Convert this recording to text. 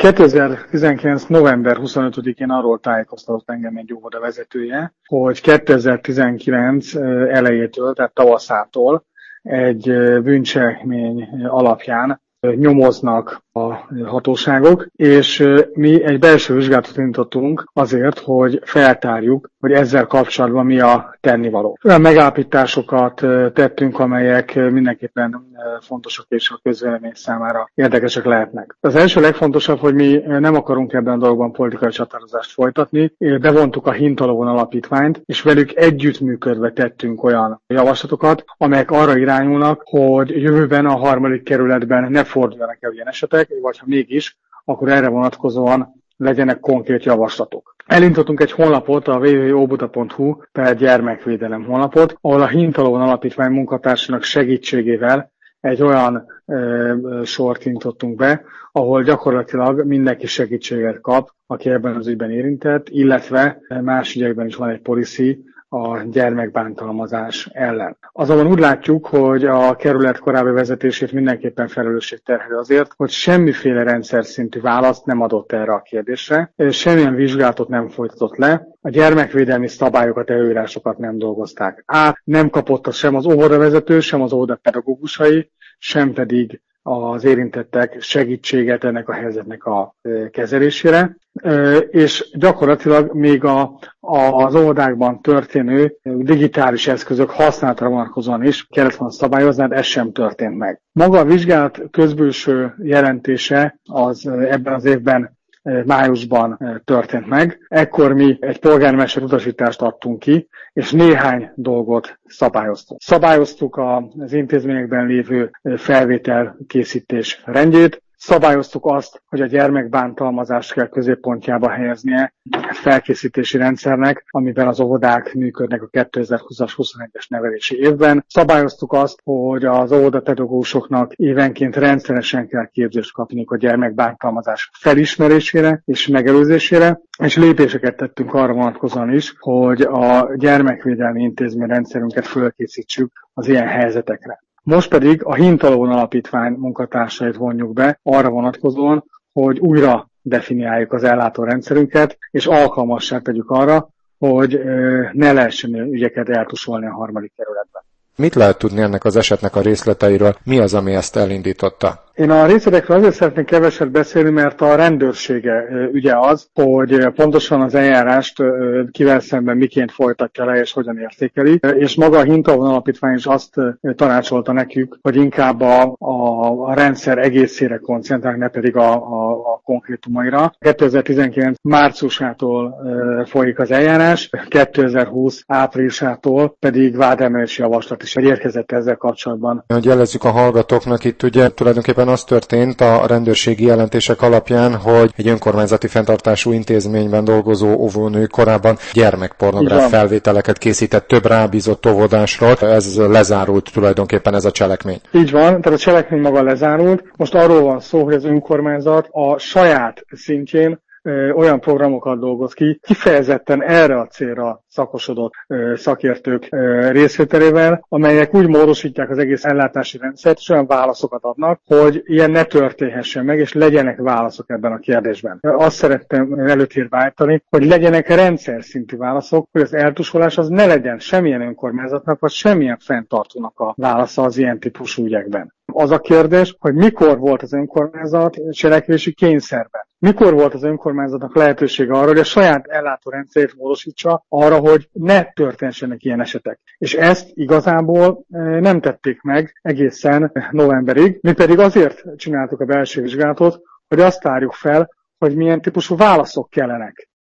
2019. november 25-én arról tájékoztatott engem egy óvoda vezetője, hogy 2019 elejétől, tehát tavaszától egy bűncselekmény alapján nyomoznak a hatóságok, és mi egy belső vizsgálatot indítottunk azért, hogy feltárjuk, hogy ezzel kapcsolatban mi a tennivaló. Olyan megállapításokat tettünk, amelyek mindenképpen fontosak és a közvélemény számára érdekesek lehetnek. Az első legfontosabb, hogy mi nem akarunk ebben a dologban politikai csatározást folytatni. Bevontuk a Hintalovon alapítványt, és velük együttműködve tettünk olyan javaslatokat, amelyek arra irányulnak, hogy jövőben a 3. kerületben ne forduljanak el ilyen esetek, vagy ha mégis, akkor erre vonatkozóan legyenek konkrét javaslatok. Elindítottunk egy honlapot, a www.óbuda.hu per gyermekvédelem honlapot, ahol a Hintalovon alapítvány munkatársának segítségével egy olyan sort indítottunk be, ahol gyakorlatilag mindenki segítséget kap, aki ebben az ügyben érintett, illetve más ügyekben is van egy policy a gyermekbántalmazás ellen. Azonban úgy látjuk, hogy a kerület korábbi vezetését mindenképpen felelősség terheli azért, hogy semmiféle rendszer szintű választ nem adott erre a kérdésre, semmilyen vizsgálatot nem folytatott le, a gyermekvédelmi szabályokat, előírásokat nem dolgozták át, nem kapott sem az óvodavezető, sem az óvoda pedagógusai, sem pedig az érintettek segítséget ennek a helyzetnek a kezelésére, és gyakorlatilag még az óvodákban történő digitális eszközök használatra vonatkozóan is kellett volna szabályozni, de ez sem történt meg. Maga a vizsgálat közbülső jelentése az ebben az évben májusban történt meg. Ekkor mi egy polgármester utasítást adtunk ki, és néhány dolgot szabályoztunk. Szabályoztuk az intézményekben lévő felvételkészítés rendjét, szabályoztuk azt, hogy a gyermekbántalmazást kell középpontjába helyeznie a felkészítési rendszernek, amiben az óvodák működnek a 2020-as 21-es nevelési évben. Szabályoztuk azt, hogy az óvodapedagógusoknak évenként rendszeresen kell képzést kapniuk a gyermekbántalmazás felismerésére és megelőzésére, és lépéseket tettünk arra vonatkozóan is, hogy a gyermekvédelmi intézményrendszerünket fölkészítsük az ilyen helyzetekre. Most pedig a Hintalovon alapítvány munkatársait vonjuk be arra vonatkozóan, hogy újra definiáljuk az ellátórendszerünket, és alkalmassá tegyük arra, hogy ne lehessen ügyeket eltusolni a 3. kerületben. Mit lehet tudni ennek az esetnek a részleteiről? Mi az, ami ezt elindította? Én a részletekről azért szeretnék keveset beszélni, mert a rendőrsége ügye az, hogy pontosan az eljárást kivel szemben miként folytatja le és hogyan értékeli, és maga a Hintalovon alapítvány is azt tanácsolta nekünk, hogy inkább a rendszer egészére koncentrálnak, ne pedig a konkrétumaira. 2019 márciusától folyik az eljárás, 2020 áprilisától pedig vádemelési javaslat is érkezett ezzel kapcsolatban. Hogy jelezzük a hallgatóknak, itt ugye tulajdonképpen az történt a rendőrségi jelentések alapján, hogy egy önkormányzati fenntartású intézményben dolgozó óvónő korábban gyermekpornográf felvételeket készített több rábízott óvodásról. Ez lezárult tulajdonképpen ez a cselekmény. Így van, tehát a cselekmény maga lezárult. Most arról van szó, hogy az önkormányzat a saját szintjén olyan programokat dolgoz ki, kifejezetten erre a célra szakosodott szakértők részvételével, amelyek úgy módosítják az egész ellátási rendszert, és olyan válaszokat adnak, hogy ilyen ne történhessen meg, és legyenek válaszok ebben a kérdésben. Azt szerettem előtérbe állítani, hogy legyenek rendszer szintű válaszok, hogy az eltusolás az ne legyen semmilyen önkormányzatnak, vagy semmilyen fenntartónak a válasza az ilyen típusú ügyekben. Az a kérdés, hogy mikor volt az önkormányzat cselekvési kényszerben. Mikor volt az önkormányzatnak lehetősége arra, hogy a saját ellátórendszerét módosítsa arra, hogy ne történjenek ilyen esetek. És ezt igazából nem tették meg egészen novemberig. Mi pedig azért csináltuk a belső vizsgálatot, hogy azt tárjuk fel, hogy milyen típusú válaszok kellenek